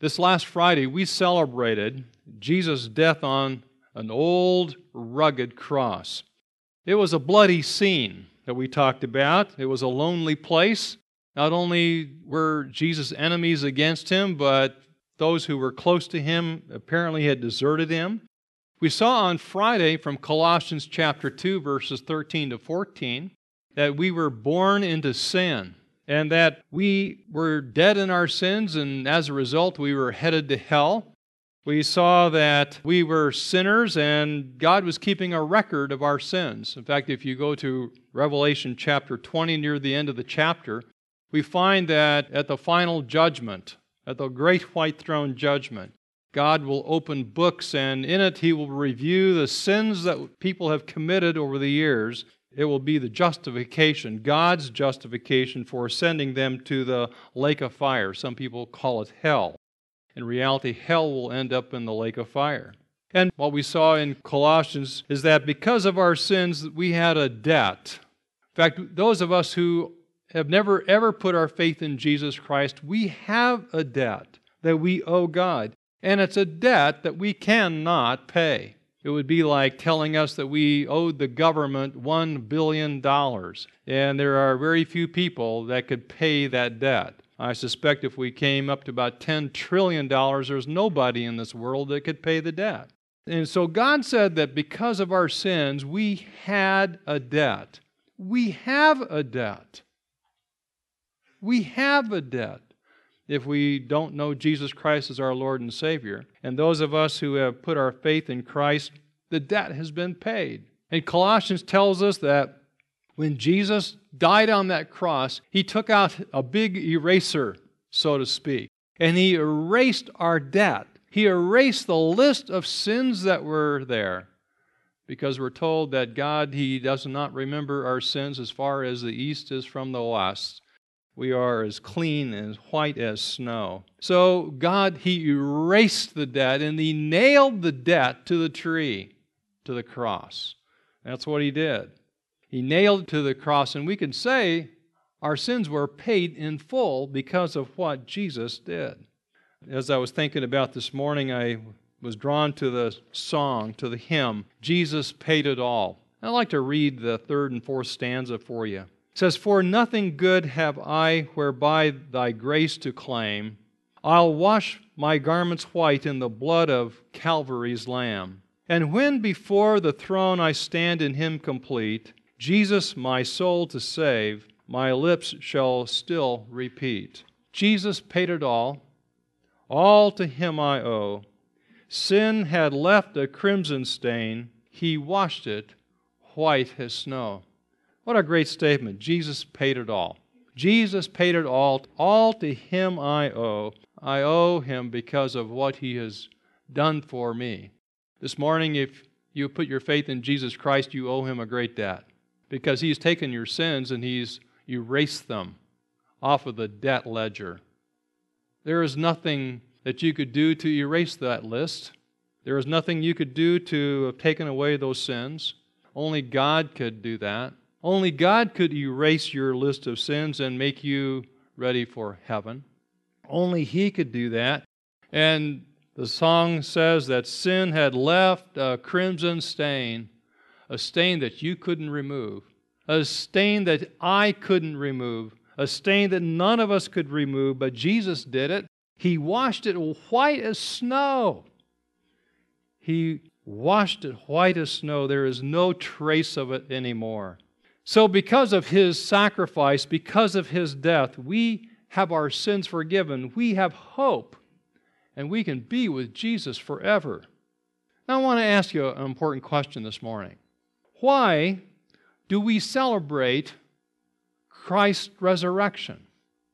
This last Friday, we celebrated Jesus' death on an old, rugged cross. It was a bloody scene that we talked about. It was a lonely place. Not only were Jesus' enemies against him, but those who were close to him apparently had deserted him. We saw on Friday from Colossians chapter 2, verses 13 to 14, that we were born into sin, and that we were dead in our sins, and as a result, we were headed to hell. We saw that we were sinners, and God was keeping a record of our sins. In fact, if you go to Revelation chapter 20, near the end of the chapter, we find that at the final judgment, at the great white throne judgment, God will open books, and in it He will review the sins that people have committed over the years. It will be the justification, God's justification for sending them to the lake of fire. Some people call it hell. In reality, hell will end up in the lake of fire. And what we saw in Colossians is that because of our sins, we had a debt. In fact, those of us who have never ever put our faith in Jesus Christ, we have a debt that we owe God. And it's a debt that we cannot pay. It would be like telling us that we owed the government $1 billion. And there are very few people that could pay that debt. I suspect if we came up to about $10 trillion, there's nobody in this world that could pay the debt. And so God said that because of our sins, we had a debt. We have a debt. We have a debt if we don't know Jesus Christ as our Lord and Savior. And those of us who have put our faith in Christ, the debt has been paid. And Colossians tells us that when Jesus died on that cross, He took out a big eraser, so to speak, and He erased our debt. He erased the list of sins that were there, because we're told that God, He does not remember our sins as far as the east is from the west. We are as clean and white as snow. So God, He erased the debt, and He nailed the debt to the tree, to the cross. That's what He did. He nailed it to the cross, and we can say our sins were paid in full because of what Jesus did. As I was thinking about this morning, I was drawn to the song, to the hymn, Jesus Paid It All. I'd like to read the third and fourth stanza for you. It says, "For nothing good have I whereby Thy grace to claim. I'll wash my garments white in the blood of Calvary's Lamb. And when before the throne I stand in Him complete, Jesus my soul to save, my lips shall still repeat. Jesus paid it all to Him I owe. Sin had left a crimson stain, He washed it white as snow." What a great statement. Jesus paid it all. Jesus paid it all to Him I owe. I owe Him because of what He has done for me. This morning, if you put your faith in Jesus Christ, you owe Him a great debt, because He's taken your sins and He's erased them off of the debt ledger. There is nothing that you could do to erase that list. There is nothing you could do to have taken away those sins. Only God could do that. Only God could erase your list of sins and make you ready for heaven. Only He could do that. And the song says that sin had left a crimson stain, a stain that you couldn't remove, a stain that I couldn't remove, a stain that none of us could remove, but Jesus did it. He washed it white as snow. He washed it white as snow. There is no trace of it anymore. So because of His sacrifice, because of His death, we have our sins forgiven. We have hope, and we can be with Jesus forever. Now I want to ask you an important question this morning. Why do we celebrate Christ's resurrection?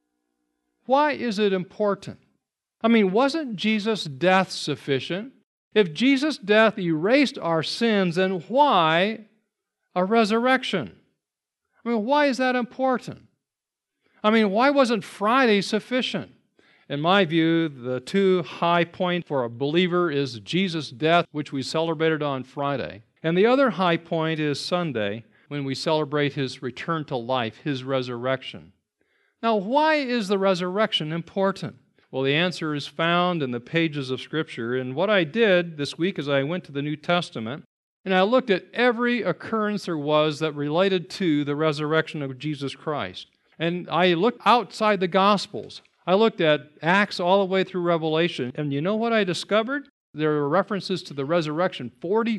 Why is it important? I mean, wasn't Jesus' death sufficient? If Jesus' death erased our sins, then why a resurrection? I mean, why is that important? I mean, why wasn't Friday sufficient? In my view, the two high points for a believer is Jesus' death, which we celebrated on Friday. And the other high point is Sunday, when we celebrate His return to life, His resurrection. Now, why is the resurrection important? Well, the answer is found in the pages of Scripture. And what I did this week is I went to the New Testament and I looked at every occurrence there was that related to the resurrection of Jesus Christ. And I looked outside the Gospels. I looked at Acts all the way through Revelation. And you know what I discovered? There are references to the resurrection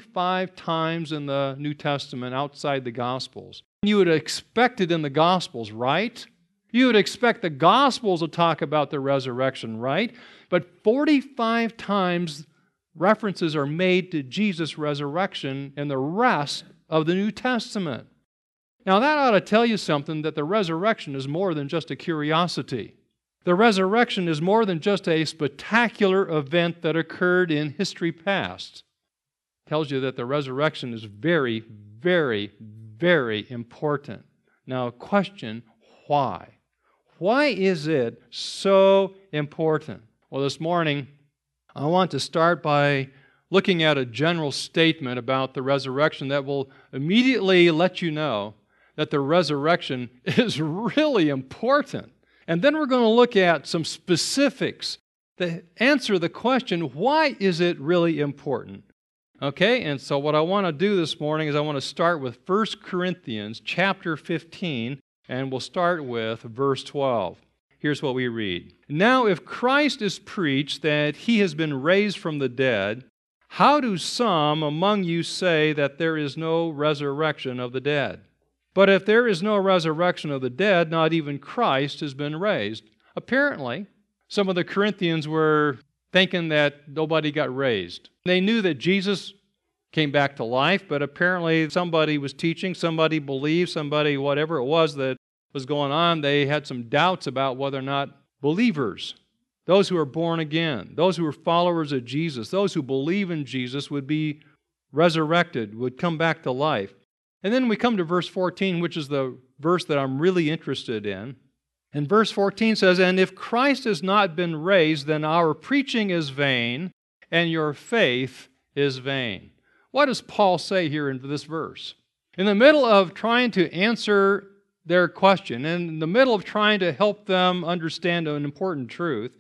45 times in the New Testament outside the Gospels. You would expect it in the Gospels, right? You would expect the Gospels to talk about the resurrection, right? But 45 times references are made to Jesus' resurrection in the rest of the New Testament. Now that ought to tell you something, that the resurrection is more than just a curiosity. The resurrection is more than just a spectacular event that occurred in history past. It tells you that the resurrection is very, very, very important. Now, question, why? Why is it so important? Well, this morning, I want to start by looking at a general statement about the resurrection that will immediately let you know that the resurrection is really important. And then we're going to look at some specifics that answer the question, why is it really important? Okay, and so what I want to do this morning is I want to start with 1 Corinthians chapter 15, and we'll start with verse 12. Here's what we read. Now, if Christ is preached that he has been raised from the dead, how do some among you say that there is no resurrection of the dead? But if there is no resurrection of the dead, not even Christ has been raised. Apparently, some of the Corinthians were thinking that nobody got raised. They knew that Jesus came back to life, but apparently somebody was teaching, somebody believed, somebody, whatever it was that was going on, they had some doubts about whether or not believers, those who are born again, those who are followers of Jesus, those who believe in Jesus would be resurrected, would come back to life. And then we come to verse 14, which is the verse that I'm really interested in. And verse 14 says, "And if Christ has not been raised, then our preaching is vain, and your faith is vain." What does Paul say here in this verse? In the middle of trying to answer their question, and in the middle of trying to help them understand an important truth,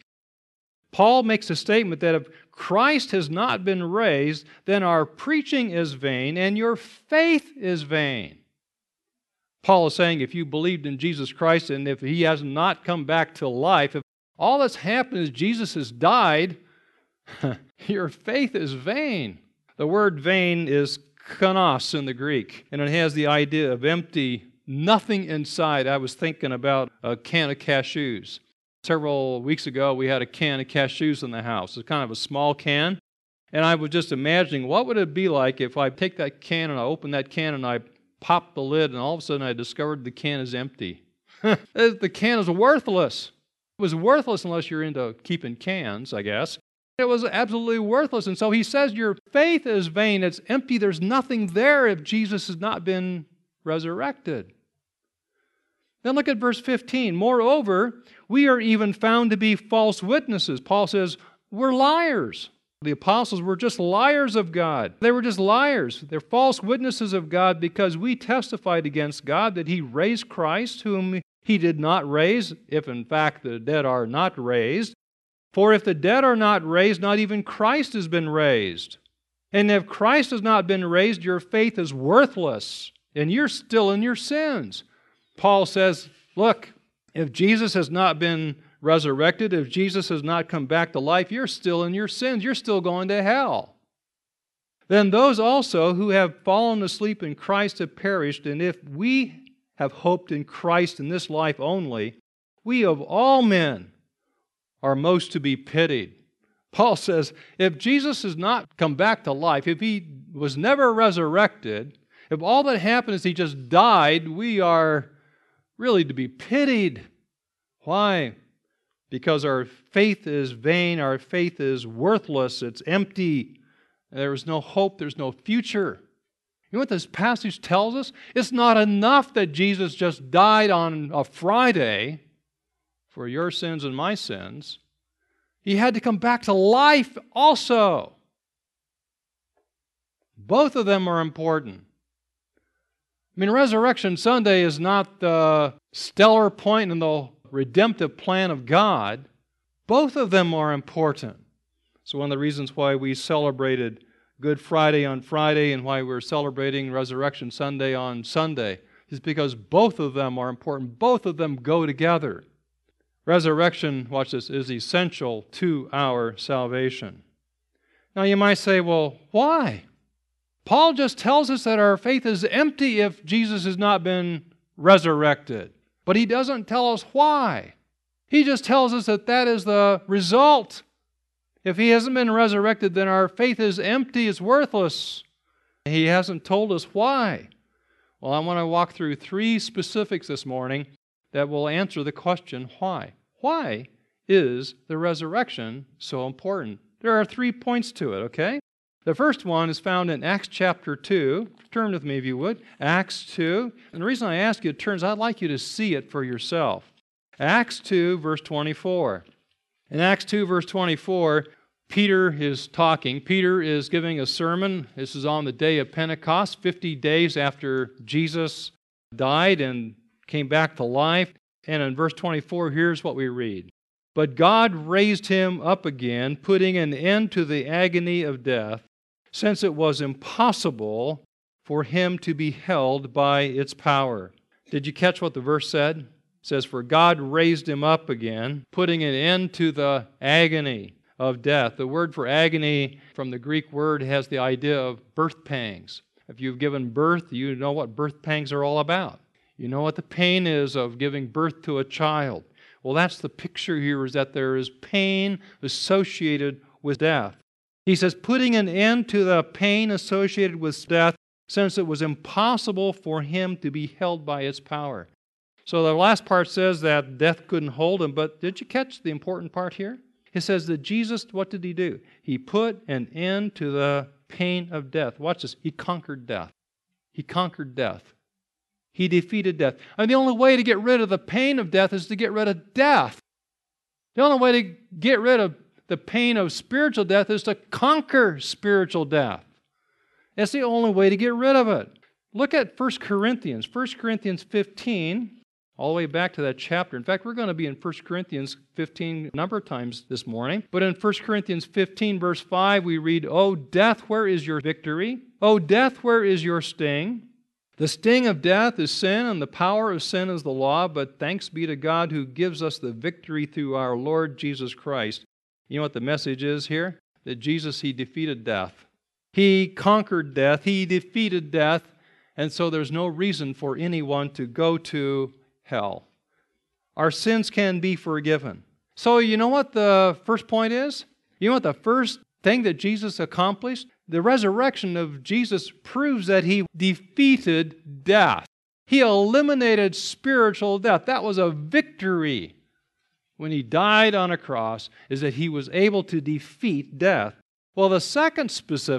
Paul makes a statement that if Christ has not been raised, then our preaching is vain and your faith is vain. Paul is saying if you believed in Jesus Christ and if he has not come back to life, if all that's happened is Jesus has died, your faith is vain. The word vain is konos in the Greek, and it has the idea of empty, nothing inside. I was thinking about a can of cashews. Several weeks ago, we had a can of cashews in the house. It's kind of a small can. And I was just imagining, what would it be like if I take that can and I open that can and I pop the lid and all of a sudden I discovered the can is empty. The can is worthless. It was worthless unless you're into keeping cans, I guess. It was absolutely worthless. And so he says your faith is vain. It's empty. There's nothing there if Jesus has not been resurrected. Then look at verse 15. Moreover, we are even found to be false witnesses. Paul says, we're liars. The apostles were just liars of God. They were just liars. They're false witnesses of God because we testified against God that he raised Christ, whom he did not raise, if in fact the dead are not raised. For if the dead are not raised, not even Christ has been raised. And if Christ has not been raised, your faith is worthless, and you're still in your sins. Paul says, look, if Jesus has not been resurrected, if Jesus has not come back to life, you're still in your sins. You're still going to hell. Then those also who have fallen asleep in Christ have perished, and if we have hoped in Christ in this life only, we of all men are most to be pitied. Paul says, if Jesus has not come back to life, if he was never resurrected, if all that happened is he just died, we are really to be pitied. Why? Because our faith is vain, our faith is worthless, it's empty. There is no hope, there's no future. You know what this passage tells us? It's not enough that Jesus just died on a Friday for your sins and my sins. He had to come back to life also. Both of them are important. I mean, Resurrection Sunday is not the stellar point in the redemptive plan of God, Both of them are important. So one of the reasons why we celebrated Good Friday on Friday and why we're celebrating Resurrection Sunday on Sunday is because both of them are important. Both of them go together. Resurrection, watch this, is essential to our salvation. Now you might say, well, why? Paul just tells us that our faith is empty if Jesus has not been resurrected. But he doesn't tell us why. He just tells us that that is the result. If he hasn't been resurrected, then our faith is empty, it's worthless. He hasn't told us why. Well, I want to walk through 3 specifics this morning that will answer the question, why? Why is the resurrection so important? There are 3 points to it, okay? The first one is found in Acts chapter 2. Turn with me if you would. Acts 2. And the reason I ask you to turn is I'd like you to see it for yourself. Acts 2, verse 24. In Acts 2, verse 24, Peter is talking. Peter is giving a sermon. This is on the day of Pentecost, 50 days after Jesus died and came back to life. And in verse 24, here's what we read. But God raised him up again, putting an end to the agony of death, since it was impossible for him to be held by its power. Did you catch what the verse said? It says, for God raised him up again, putting an end to the agony of death. The word for agony from the Greek word has the idea of birth pangs. If you've given birth, you know what birth pangs are all about. You know what the pain is of giving birth to a child. Well, that's the picture here, is that there is pain associated with death. He says, putting an end to the pain associated with death, since it was impossible for him to be held by its power. So the last part says that death couldn't hold him, but did you catch the important part here? It says that Jesus, what did he do? He put an end to the pain of death. Watch this. He conquered death. He conquered death. He defeated death. And the only way to get rid of the pain of death is to get rid of death. The only way to get rid of the pain of spiritual death is to conquer spiritual death. That's the only way to get rid of it. Look at 1 Corinthians. 1 Corinthians 15, all the way back to that chapter. In fact, we're going to be in 1 Corinthians 15 a number of times this morning. But in 1 Corinthians 15, verse 5, we read, O death, where is your victory? O death, where is your sting? The sting of death is sin, and the power of sin is the law, but thanks be to God who gives us the victory through our Lord Jesus Christ. You know what the message is here? That Jesus, he defeated death. He conquered death. He defeated death. And so there's no reason for anyone to go to hell. Our sins can be forgiven. So you know what the first point is? You know what the first thing that Jesus accomplished? The resurrection of Jesus proves that he defeated death. He eliminated spiritual death. That was a victory. When he died on a cross, is that he was able to defeat death. Well, the second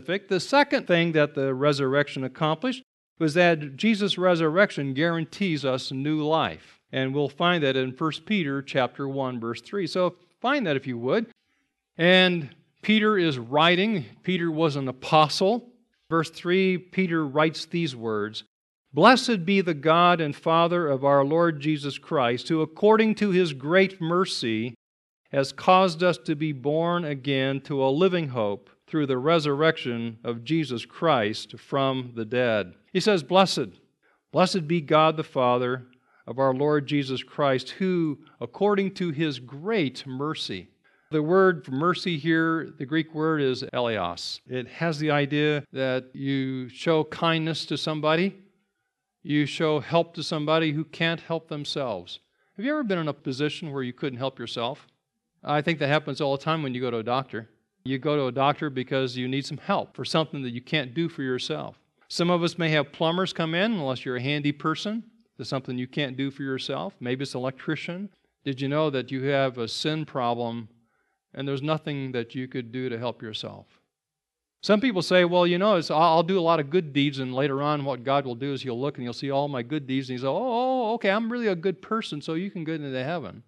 thing that the resurrection accomplished was that Jesus' resurrection guarantees us new life. And we'll find that in 1 Peter chapter 1, verse 3. So find that if you would. And Peter is writing. Peter was an apostle. Verse 3, Peter writes these words, Blessed be the God and Father of our Lord Jesus Christ, who according to his great mercy has caused us to be born again to a living hope through the resurrection of Jesus Christ from the dead. He says, Blessed be God the Father of our Lord Jesus Christ, who according to his great mercy. The word for mercy here, the Greek word is eleos. It has the idea that you show kindness to somebody. You show help to somebody who can't help themselves. Have you ever been in a position where you couldn't help yourself? I think that happens all the time when you go to a doctor. You go to a doctor because you need some help for something that you can't do for yourself. Some of us may have plumbers come in, unless you're a handy person. There's something you can't do for yourself. Maybe it's an electrician. Did you know that you have a sin problem and there's nothing that you could do to help yourself? Some people say, well, you know, I'll do a lot of good deeds, and later on what God will do is he'll look and he'll see all my good deeds, and he'll say, okay, I'm really a good person, so you can go into heaven.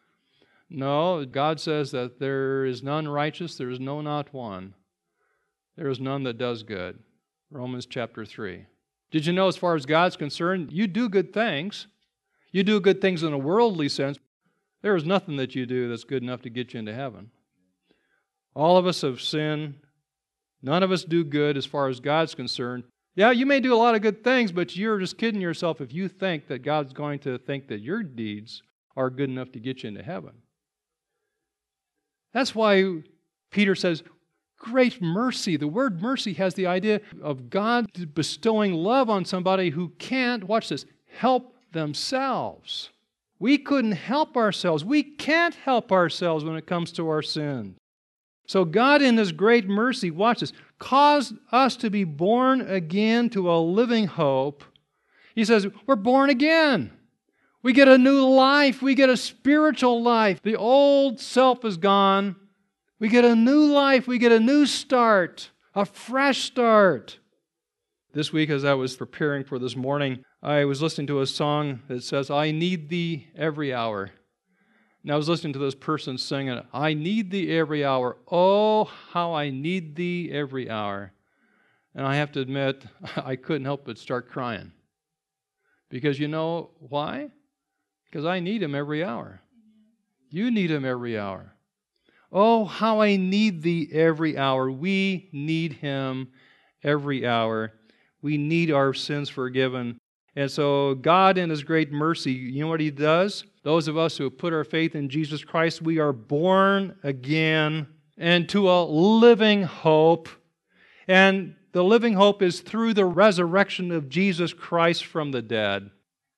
No, God says that there is none righteous, there is no not one. There is none that does good. Romans chapter 3. Did you know, as far as God's concerned, you do good things. You do good things in a worldly sense, There is nothing that you do that's good enough to get you into heaven. All of us have sinned. None of us do good as far as God's concerned. Yeah, you may do a lot of good things, but you're just kidding yourself if you think that God's going to think that your deeds are good enough to get you into heaven. That's why Peter says, great mercy. The word mercy has the idea of God bestowing love on somebody who can't, watch this, help themselves. We couldn't help ourselves. We can't help ourselves when it comes to our sin. So God in His great mercy, watch this, caused us to be born again to a living hope. He says, we're born again. We get a new life. We get a spiritual life. The old self is gone. We get a new life. We get a new start, a fresh start. This week, as I was preparing for this morning, I was listening to a song that says, I need Thee every hour. And I was listening to this person singing, I need Thee every hour. Oh, how I need Thee every hour. And I have to admit, I couldn't help but start crying. Because you know why? Because I need Him every hour. You need Him every hour. Oh, how I need Thee every hour. We need Him every hour. We need our sins forgiven. And so God in His great mercy, you know what He does? Those of us who have put our faith in Jesus Christ, we are born again into a living hope. And the living hope is through the resurrection of Jesus Christ from the dead.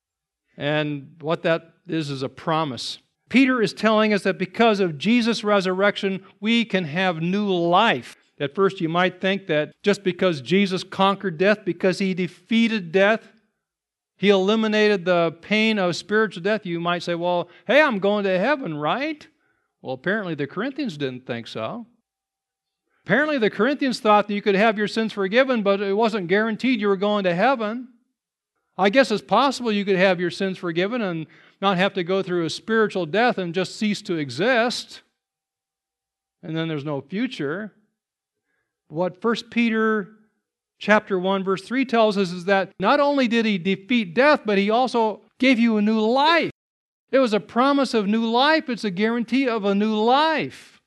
And what that is a promise. Peter is telling us that because of Jesus' resurrection, we can have new life. At first you might think that just because Jesus conquered death, because He defeated death, He eliminated the pain of spiritual death, you might say, well, hey, I'm going to heaven, right? Well, apparently the Corinthians didn't think so. Apparently the Corinthians thought that you could have your sins forgiven, but it wasn't guaranteed you were going to heaven. I guess it's possible you could have your sins forgiven and not have to go through a spiritual death and just cease to exist. And then there's no future. What 1 Peter chapter 1 verse 3 tells us is that not only did He defeat death, but He also gave you a new life. It was a promise of new life. It's a guarantee of a new life.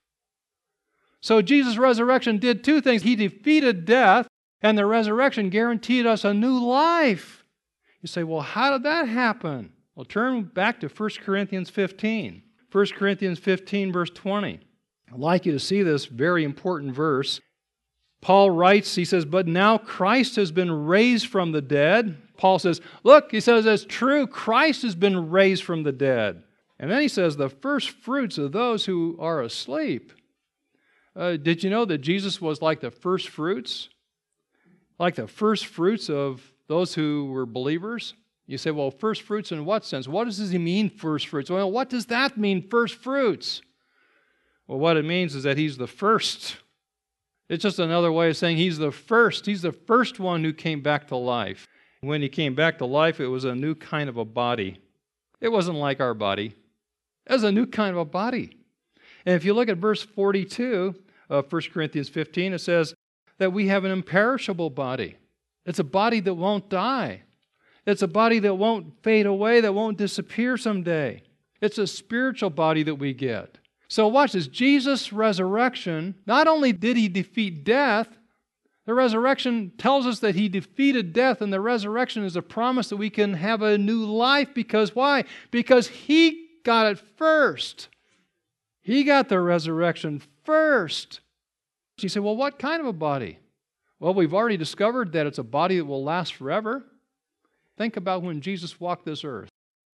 So Jesus' resurrection did two things. He defeated death, and the resurrection guaranteed us a new life. You say, well, how did that happen? Well, turn back to 1 Corinthians 15. 1 Corinthians 15, verse 20. I'd like you to see this very important verse. Paul writes, he says, but now Christ has been raised from the dead. Paul says, look, he says, it's true, Christ has been raised from the dead. And then he says, the first fruits of those who are asleep. Did you know that Jesus was like the first fruits? Like the first fruits of those who were believers? You say, well, first fruits in what sense? What does He mean, first fruits? Well, what does that mean, first fruits? Well, what it means is that He's the first. It's just another way of saying He's the first. He's the first one who came back to life. When He came back to life, it was a new kind of a body. It wasn't like our body. It was a new kind of a body. And if you look at verse 42 of 1 Corinthians 15, it says that we have an imperishable body. It's a body that won't die. It's a body that won't fade away, that won't disappear someday. It's a spiritual body that we get. So watch this. Jesus' resurrection, not only did He defeat death, the resurrection tells us that He defeated death, and the resurrection is a promise that we can have a new life. Because why? Because He got it first. He got the resurrection first. You say, well, what kind of a body? Well, we've already discovered that it's a body that will last forever. Think about when Jesus walked this earth.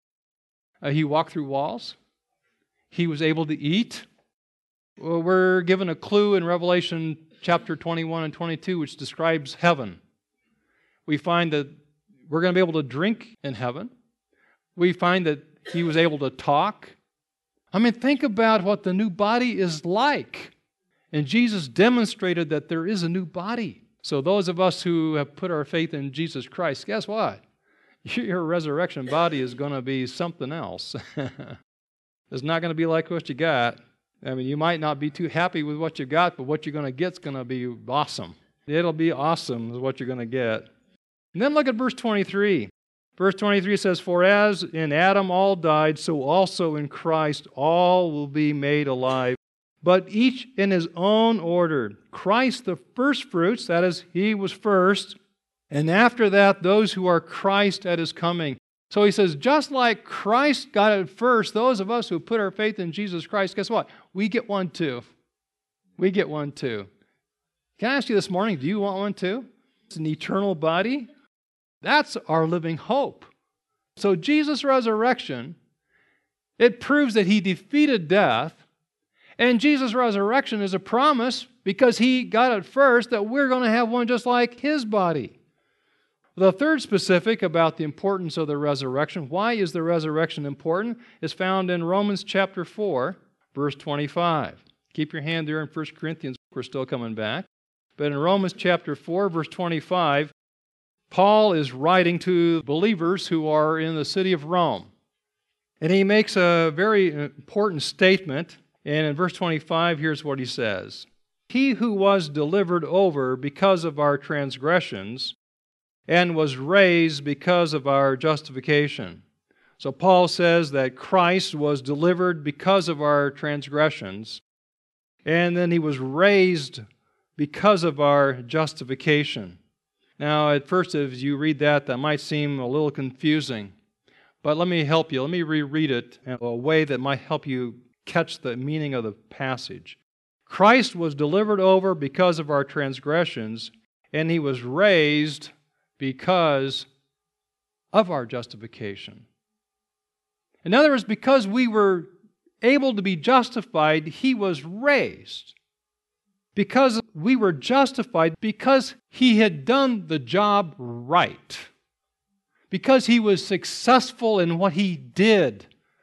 He walked through walls. He was able to eat. We're given a clue in Revelation chapter 21 and 22, which describes heaven. We find that we're going to be able to drink in heaven. We find that He was able to talk. I mean, think about what the new body is like. And Jesus demonstrated that there is a new body. So those of us who have put our faith in Jesus Christ, guess what? Your resurrection body is going to be something else. It's not going to be like what you got. I mean, you might not be too happy with what you got, but what you're going to get is going to be awesome. It'll be awesome is what you're going to get. And then look at verse 23. Verse 23 says, "For as in Adam all died, so also in Christ all will be made alive, but each in his own order. Christ the firstfruits," that is, He was first, "and after that those who are Christ at His coming." So he says, just like Christ got it first, those of us who put our faith in Jesus Christ, guess what? We get one too. We get one too. Can I ask you this morning, do you want one too? It's an eternal body. That's our living hope. So Jesus' resurrection, it proves that He defeated death, and Jesus' resurrection is a promise because He got it first that we're going to have one just like His body. The third specific about the importance of the resurrection, why is the resurrection important, is found in Romans chapter 4, verse 25. Keep your hand there in 1 Corinthians. We're still coming back. But in Romans chapter 4, verse 25, Paul is writing to believers who are in the city of Rome. And he makes a very important statement. And in verse 25, here's what he says. "He who was delivered over because of our transgressions and was raised because of our justification." So Paul says that Christ was delivered because of our transgressions, and then He was raised because of our justification. Now, at first, as you read that, that might seem a little confusing, but let me help you. Let me reread it in a way that might help you catch the meaning of the passage. Christ was delivered over because of our transgressions, and He was raised because of our justification. In other words, because we were able to be justified, He was raised. Because we were justified, because He had done the job right. Because He was successful in what He did,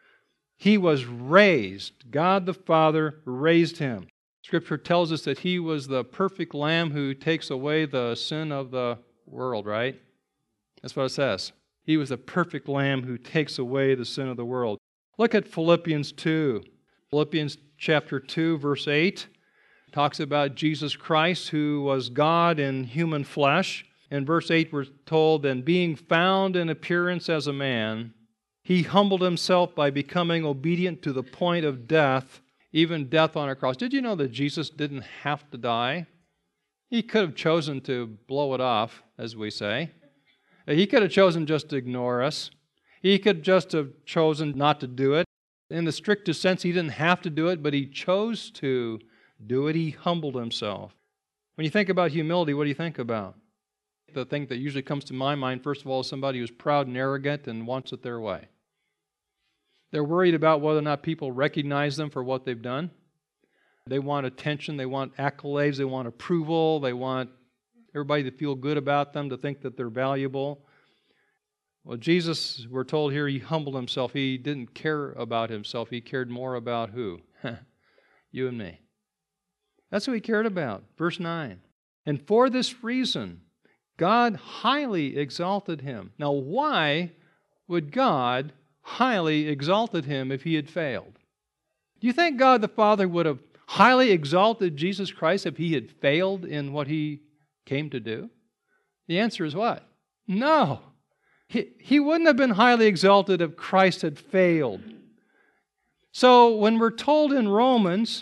He was raised. God the Father raised Him. Scripture tells us that He was the perfect Lamb who takes away the sin of the world, right? That's what it says. He was the perfect Lamb who takes away the sin of the world. Look at Philippians 2. Philippians chapter 2, verse 8 talks about Jesus Christ, who was God in human flesh. In verse 8 we're told, "And being found in appearance as a man, He humbled Himself by becoming obedient to the point of death, even death on a cross." Did you know that Jesus didn't have to die? He could have chosen to blow it off, as we say. He could have chosen just to ignore us. He could just have chosen not to do it. In the strictest sense, He didn't have to do it, but He chose to do it. He humbled Himself. When you think about humility, what do you think about? The thing that usually comes to my mind, first of all, is somebody who's proud and arrogant and wants it their way. They're worried about whether or not people recognize them for what they've done. They want attention, they want accolades, they want approval, they want everybody to feel good about them, to think that they're valuable. Well, Jesus, we're told here, He humbled Himself. He didn't care about Himself. He cared more about who? You and me. That's who He cared about. Verse 9. "And for this reason, God highly exalted Him." Now, why would God highly exalted Him if He had failed? Do you think God the Father would have highly exalted Jesus Christ if He had failed in what He came to do? The answer is what? No. He wouldn't have been highly exalted if Christ had failed. So when we're told in Romans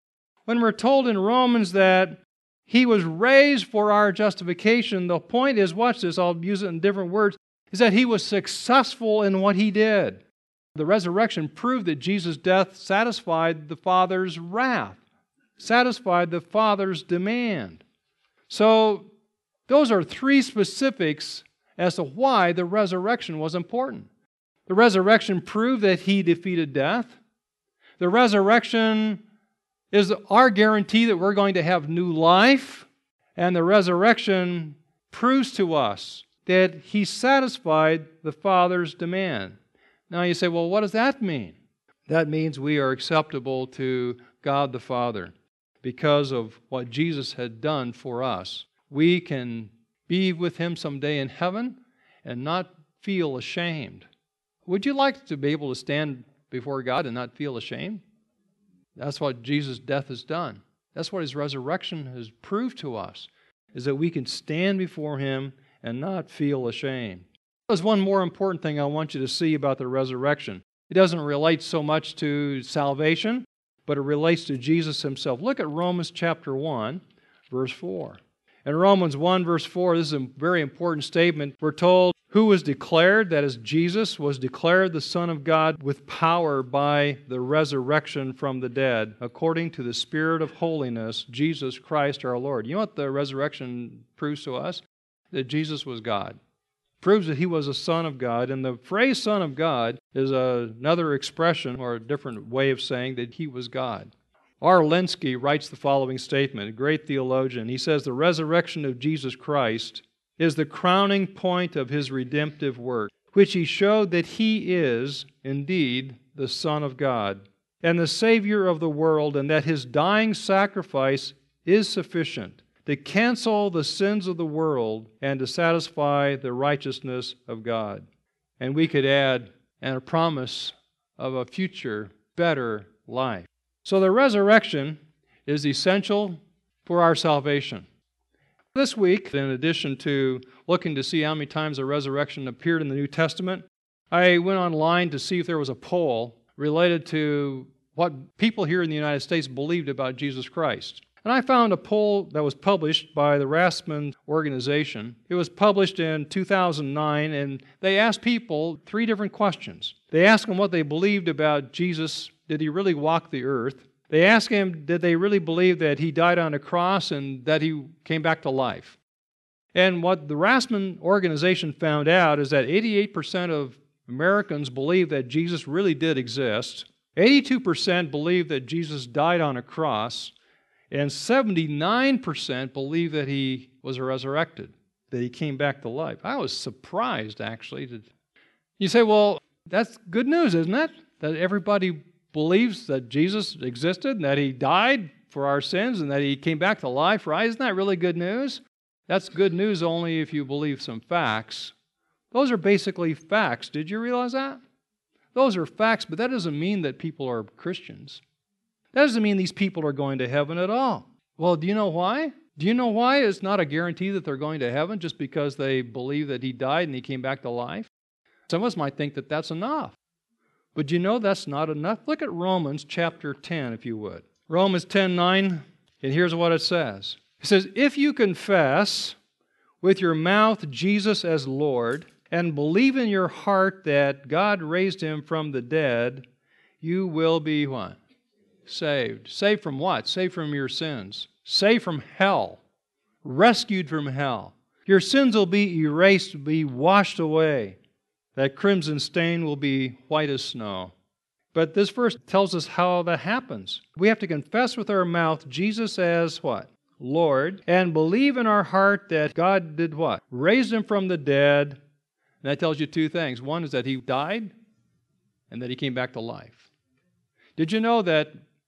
that He was raised for our justification, the point is, watch this, I'll use it in different words, is that He was successful in what He did. The resurrection proved that Jesus' death satisfied the Father's wrath, satisfied the Father's demand. So those are three specifics as to why the resurrection was important. The resurrection proved that He defeated death. The resurrection is our guarantee that we're going to have new life. And the resurrection proves to us that He satisfied the Father's demand. Now you say, well, what does that mean? That means we are acceptable to God the Father because of what Jesus had done for us. We can be with Him someday in heaven and not feel ashamed. Would you like to be able to stand before God and not feel ashamed? That's what Jesus' death has done. That's what His resurrection has proved to us, is that we can stand before Him and not feel ashamed. There's one more important thing I want you to see about the resurrection. It doesn't relate so much to salvation, but it relates to Jesus himself. Look at Romans chapter 1, verse 4. In Romans 1, verse 4, this is a very important statement. We're told, who was declared, that is, Jesus, was declared the Son of God with power by the resurrection from the dead, according to the Spirit of holiness, Jesus Christ our Lord. You know what the resurrection proves to us? That Jesus was God. Proves that he was a Son of God, and the phrase Son of God is another expression or a different way of saying that he was God. R. Lenski writes the following statement, a great theologian. He says, the resurrection of Jesus Christ is the crowning point of his redemptive work, which he showed that he is, indeed, the Son of God and the Savior of the world, and that his dying sacrifice is sufficient to cancel the sins of the world and to satisfy the righteousness of God. And we could add, and a promise of a future, better life. So the resurrection is essential for our salvation. This week, in addition to looking to see how many times the resurrection appeared in the New Testament, I went online to see if there was a poll related to what people here in the United States believed about Jesus Christ. And I found a poll that was published by the Rasmussen organization. It was published in 2009, and they asked people 3 different questions. They asked them what they believed about Jesus. Did he really walk the earth? They asked him, did they really believe that he died on a cross and that he came back to life? And what the Rasmussen organization found out is that 88% of Americans believe that Jesus really did exist. 82% believe that Jesus died on a cross. And 79% believe that he was resurrected, that he came back to life. I was surprised, actually. You say, well, that's good news, isn't it? That everybody believes that Jesus existed and that he died for our sins and that he came back to life, right? Isn't that really good news? That's good news only if you believe some facts. Those are basically facts. Did you realize that? Those are facts, but that doesn't mean that people are Christians. That doesn't mean these people are going to heaven at all. Well, do you know why? Do you know why it's not a guarantee that they're going to heaven just because they believe that he died and he came back to life? Some of us might think that that's enough. But you know that's not enough? Look at Romans chapter 10, if you would. Romans 10:9, and here's what it says. It says, if you confess with your mouth Jesus as Lord and believe in your heart that God raised him from the dead, you will be what? Saved. Saved from what? Saved from your sins. Saved from hell. Rescued from hell. Your sins will be erased, be washed away. That crimson stain will be white as snow. But this verse tells us how that happens. We have to confess with our mouth Jesus as what? Lord. And believe in our heart that God did what? Raised him from the dead. And that tells you 2 things. One is that he died and that he came back to life. Did you know that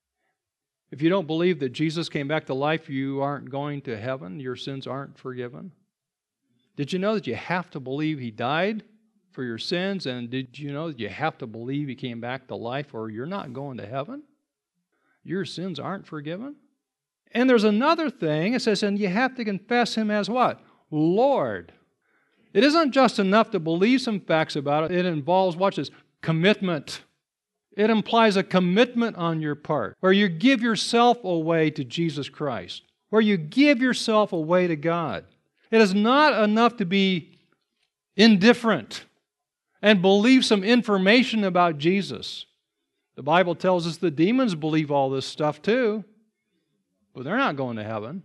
if you don't believe that Jesus came back to life, you aren't going to heaven? Your sins aren't forgiven? Did you know that you have to believe he died for your sins? And did you know that you have to believe he came back to life or you're not going to heaven? Your sins aren't forgiven? And there's another thing. It says, and you have to confess him as what? Lord. It isn't just enough to believe some facts about it. It involves, watch this, commitment. It implies a commitment on your part, where you give yourself away to Jesus Christ, where you give yourself away to God. It is not enough to be indifferent and believe some information about Jesus. The Bible tells us the demons believe all this stuff too, but they're not going to heaven.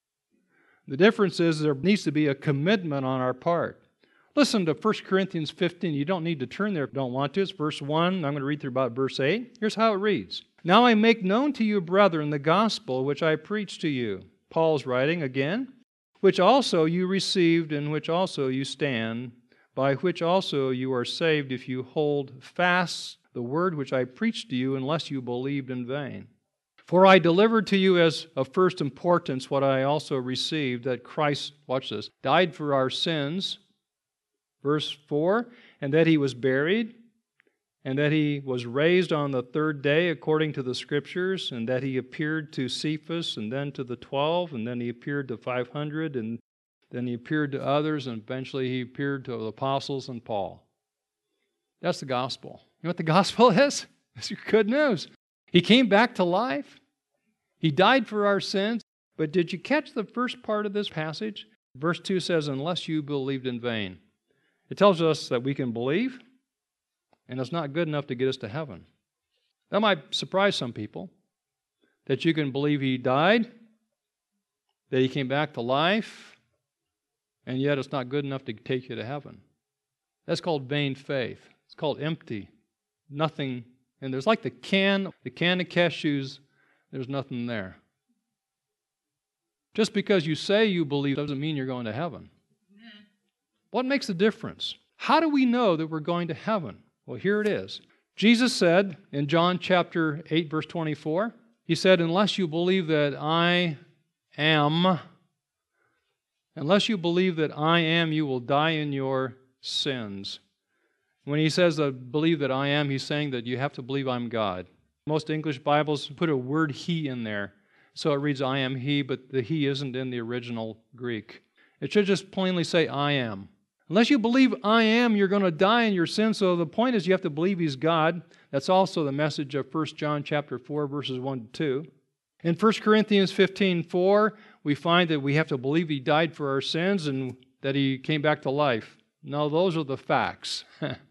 The difference is there needs to be a commitment on our part. Listen to 1 Corinthians 15. You don't need to turn there if you don't want to. It's verse 1. I'm going to read through about verse 8. Here's how it reads. Now I make known to you, brethren, the gospel which I preached to you. Paul's writing again. Which also you received, in which also you stand, by which also you are saved, if you hold fast the word which I preached to you, unless you believed in vain. For I delivered to you as of first importance what I also received, that Christ, watch this, died for our sins. Verse 4, and that he was buried, and that he was raised on the 3rd day according to the Scriptures, and that he appeared to Cephas, and then to the 12, and then he appeared to 500, and Then he appeared to others, and eventually he appeared to the apostles and Paul. That's the gospel. You know what the gospel is? It's good news. He came back to life. He died for our sins. But did you catch the first part of this passage? Verse 2 says, unless you believed in vain. It tells us that we can believe, and it's not good enough to get us to heaven. That might surprise some people, that you can believe he died, that he came back to life, and yet it's not good enough to take you to heaven. That's called vain faith. It's called empty. Nothing. And there's like the can of cashews, there's nothing there. Just because you say you believe doesn't mean you're going to heaven. What makes the difference? How do we know that we're going to heaven? Well, here it is. Jesus said in John chapter 8, verse 24, he said, unless you believe that I am, you will die in your sins. When he says believe that I am, he's saying that you have to believe I'm God. Most English Bibles put a word he in there. So it reads I am he, but the he isn't in the original Greek. It should just plainly say I am. Unless you believe I am, you're going to die in your sins. So the point is you have to believe he's God. That's also the message of 1 John chapter 4, verses 1 to 2. In 1 Corinthians 15:4, we find that we have to believe he died for our sins and that he came back to life. No, those are the facts.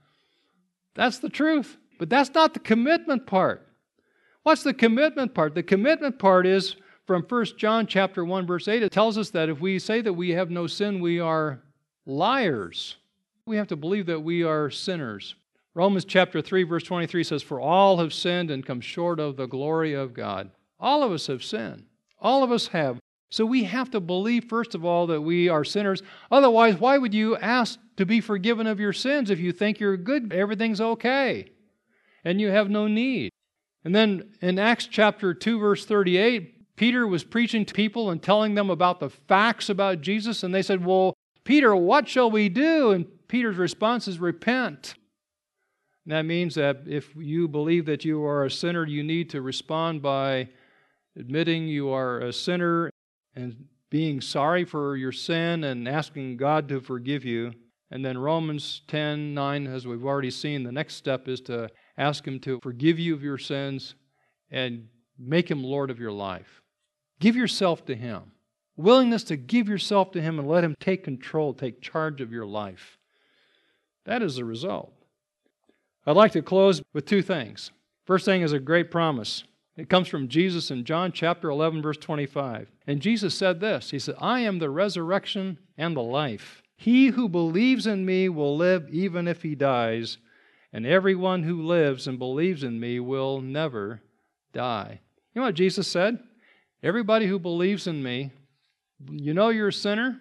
That's the truth. But that's not the commitment part. What's the commitment part? The commitment part is from 1 John chapter 1, verse 8. It tells us that if we say that we have no sin, we are liars. We have to believe that we are sinners. Romans chapter 3, verse 23 says, for all have sinned and come short of the glory of God. All of us have sinned. All of us have. So we have to believe, first of all, that we are sinners. Otherwise, why would you ask to be forgiven of your sins if you think you're good, everything's okay, and you have no need? And then in Acts chapter 2, verse 38, Peter was preaching to people and telling them about the facts about Jesus, and they said, well, Peter, what shall we do? And Peter's response is repent. And that means that if you believe that you are a sinner, you need to respond by admitting you are a sinner and being sorry for your sin and asking God to forgive you. And then Romans 10:9, as we've already seen, the next step is to ask Him to forgive you of your sins and make Him Lord of your life. Give yourself to Him. Willingness to give yourself to Him and let Him take control, take charge of your life. That is the result. I'd like to close with two things. First thing is a great promise. It comes from Jesus in John chapter 11, verse 25. And Jesus said this. He said, I am the resurrection and the life. He who believes in me will live even if he dies, and everyone who lives and believes in me will never die. You know what Jesus said? Everybody who believes in me, you know you're a sinner,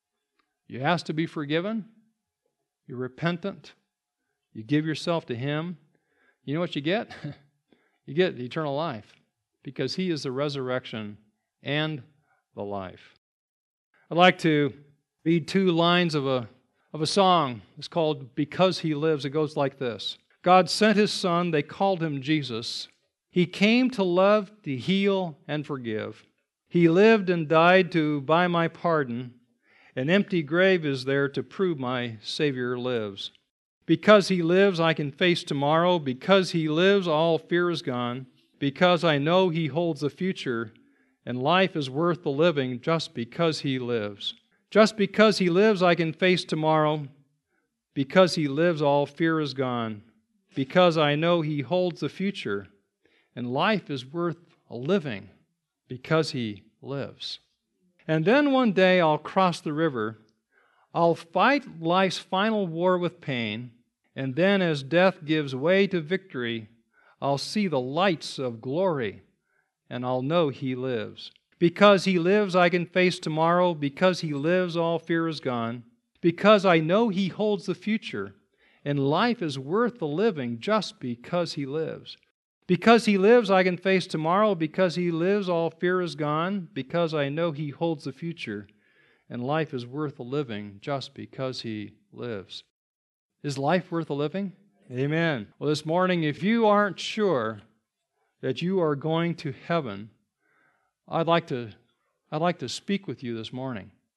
you ask to be forgiven, you're repentant, you give yourself to Him. You know what you get? You get eternal life, because He is the resurrection and the life. I'd like to read two lines of a song. It's called Because He Lives. It goes like this. God sent His Son, they called Him Jesus. He came to love, to heal, and forgive. He lived and died to buy my pardon. An empty grave is there to prove my Savior lives. Because He lives, I can face tomorrow. Because He lives, all fear is gone. Because I know He holds the future, and life is worth the living just because He lives. Just because He lives, I can face tomorrow. Because He lives, all fear is gone. Because I know He holds the future, and life is worth a living because He lives. And then one day I'll cross the river. I'll fight life's final war with pain. And then as death gives way to victory, I'll see the lights of glory, and I'll know He lives. Because He lives, I can face tomorrow. Because He lives, all fear is gone. Because I know He holds the future, and life is worth the living just because He lives. Because He lives, I can face tomorrow. Because He lives, all fear is gone. Because I know He holds the future, and life is worth the living just because He lives. Is life worth a living? Amen. Well, this morning, if you aren't sure that you are going to heaven, I'd like to speak with you this morning.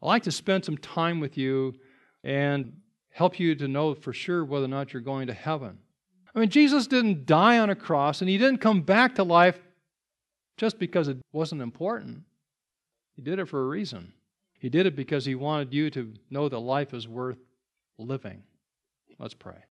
I'd like to spend some time with you and help you to know for sure whether or not you're going to heaven. I mean, Jesus didn't die on a cross, and He didn't come back to life just because it wasn't important. He did it for a reason. He did it because He wanted you to know that life is worth living. Let's pray.